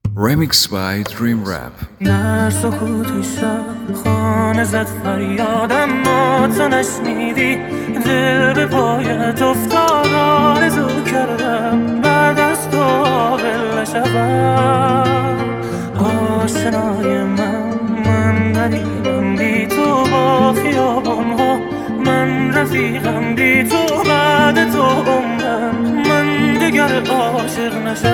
Remix by Dream Rap. در سکوت شب خانه زد فریادم ما تو نشنیدی دل به پایت افتاد آرزو کردم بعد از تو عاقل نشوم آشنای من غریبم بی تو با خیابان‌ها من رفیقم بی تو بعد تو عمرم من دیگر عاشق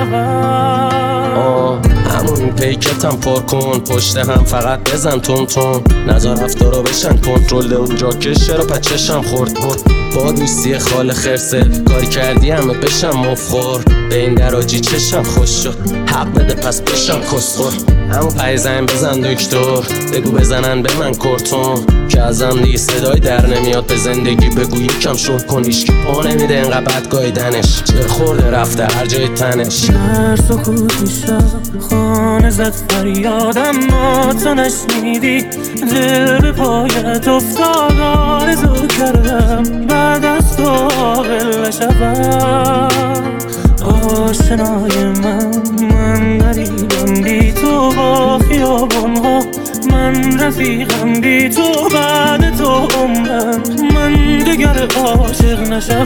نشوم همون پیکتم پر کن پشت هم فقط بزن تون تون نظر رفتارا بشن کنترل اونجا کشه رو پچشم خورد با دوستی خال خرسه کاری کردی همه بشم مفخور به این دراجی چشم خوش شد حق بده پس بشم کسخور همون پای زن بزن دکتر بگو بزنن به من کرتون که ازم دیگه صدای در نمیاد به زندگی بگو یکم شد کنیش که پا نمیده انقدر بدگایدنش چه خورده رفته هر جای تنش در سکوت شب خانه زد فریادم ما تو نشنیدی دل به پایت افتاد آرزو کردم بعد از تو عاقل نشوم آشنای من غریبم بی تو با خیابان‌ها من رفیقم بی تو بعد تو عمرم من دیگر عاشق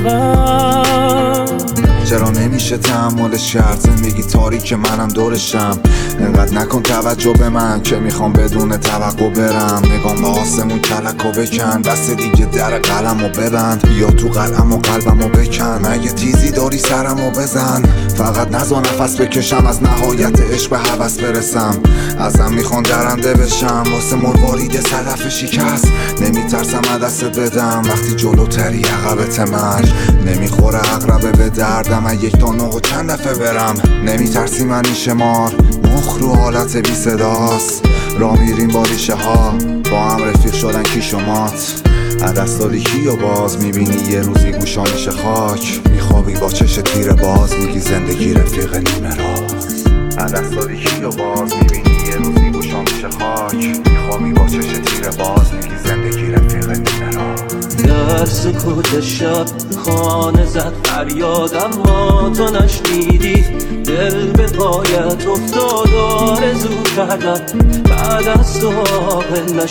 نشوم چرا نمیشه تحملش کرد زندگی تاریک منم دورشم انقدر نکن توجه به من که میخوام بدون توقع برم نگام به آسمون کلکو بکن بس دیگه در قلمو ببند یا تو قلم و قلبمو بکن اگه تیزی داری سرمو بزن فقط نذار نفس بکشم از نهایت عشق به هوس برسم ازم میخوان درنده بشم واسه مروارید صدف شکست نمیترسم دستت بدم وقتی جلوتری عقبت مرگ نمیخوره عقربه به دردم من یک تا نه و چند دفعه برم نمیترسی منی شمار مخ رو حالت بی صداست را میریم با ریشه ها با هم رفیق شدن کی شمات عدس داری کی و باز میبینی یه روزی گوشا میشه خاک میخوابی با چش تیر باز میگی زندگی رفیق نیمه راست عدس داری کی و باز میبینی یه روزی گوشا میشه خاک میخوابی با چش تیر باز میگی زندگی رفیق نیمه راست در سکوت شب خانه زد فریادم ما تو نشنیدی دل به پایت افتاد آرزو کردم بعد از تو عاقل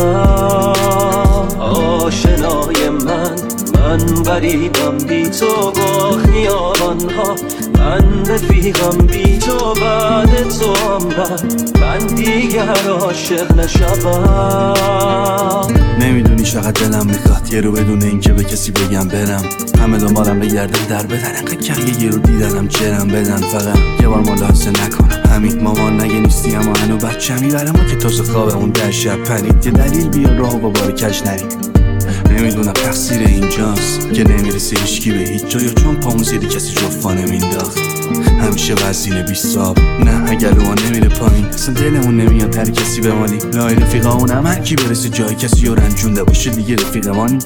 نشوم آشنای من غریبم بی تو با خیابان‌ها من رفیقم بی تو بعد تو عمرم من دیگر عاشق نشوم نمیدونی چقدر دلم میخواد یه رو بدون اینکه به کسی بگم برم همه دنبالم بگردن در بدن انقدر که یه رو دیدنم جرم بدن فقط یه بار ملاحظه نکنم همین مامان نگه نیستی اما هنو بچه میبرم و که تازه خوابمون در شب پرید یه دلیل بیا راه با بار کش نریم نمیدونم تقصیر اینجاست که نمیرسه هیچکی به هیچ جا یا چون پامون زیر کسی جفا نمینداخت همیشه وزینه بیستاب نه اگر لوان نمیره پایین اصلا دلمون نمیاد هر کسی بمانی لای رفیقامون هم هر کی برسه جای کسی رو رنجونده باشه دیگه رفیقمانی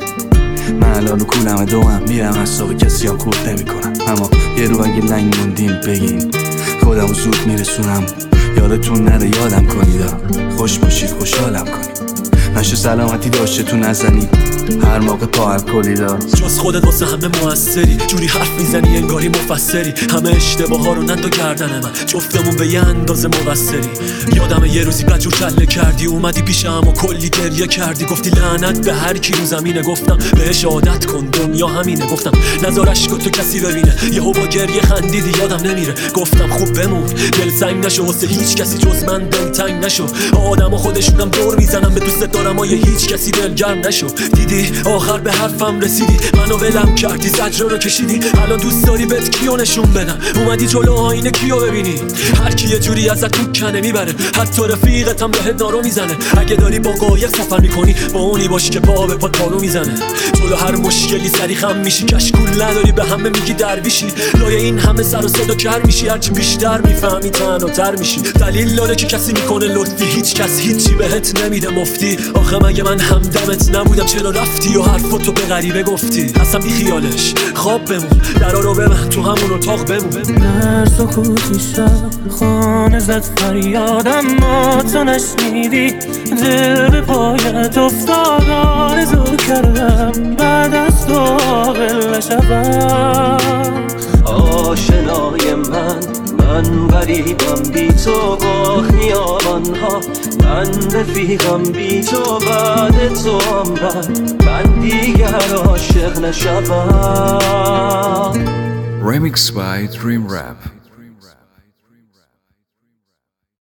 من الان رو کولم دوام میرم حساب کسی هم خورد نمی کنم اما یه رو اگه لنگ موندیم بگین خودم زود میرسونم یادتون نره یادم کنید خوش باشید خوشحالم کنید نشه سلامتی داشته تو نزنید هر موقع پا الکلی داد جز خودت واسه همه موثری جوری حرف میزنی انگاری مفسری همه اشتباه ها رو نندو کردن من جفتمون به یه اندازه موثری یادم یه روزی بجور کله کردی اومدی پیشم و کلی گریه کردی گفتی لعنت به هر کی رو زمینه گفتم بهش عادت کن دنیا همینه گفتم نذار عشقو تو کسی ببینه یهو با گریه خندیدی یادم نمیره گفتم خوب بمون دل سنگ نشو واسه هیچ کسی جز من دلتنگ نشو آدما خودشونم دور میزنم به دوست دارم و هیچ کسی دلگرم نشو دیدی آخر به حرفم رسیدی منو ولم کردی زجر رو کشیدی الان دوست داری بهت کیو نشون بدم اومدی جلو آینه کیو ببینی هر کی یه جوری ازت میکنه میبره حتی رفیقت هم بهت نارو میزنه اگه داری با قایق سفر میکنی با اونی باش که پا به پا پالو میزنه جلو هر مشکلی سری خم میشی کشکول نداری به همه میگی درویشی لای این همه سر و صدا کر میشی هرچی بیشتر میفهمی تنها میشی دلیل داره که کسی میکنه لطفی هیچ کس هیچی بهت نمیده مفتی آخه مگه من همدمت نبودم چرا رفتی و حرفتو به غریبه گفتی اصلا بی خیالش خواب بمون درا رو ببند تو همون اتاق بمون در سکوت شب خانه زد فریادم ما تو نشنیدی دل به پایت افتاد آرزو کردم بعد از تو عاقل نشوم آشنای من من غریبم بی تو با خیابانها، من رفیقم بی تو بعد تو عمرم، من دیگر عاشق نشوم. Remixed by Dream Rap.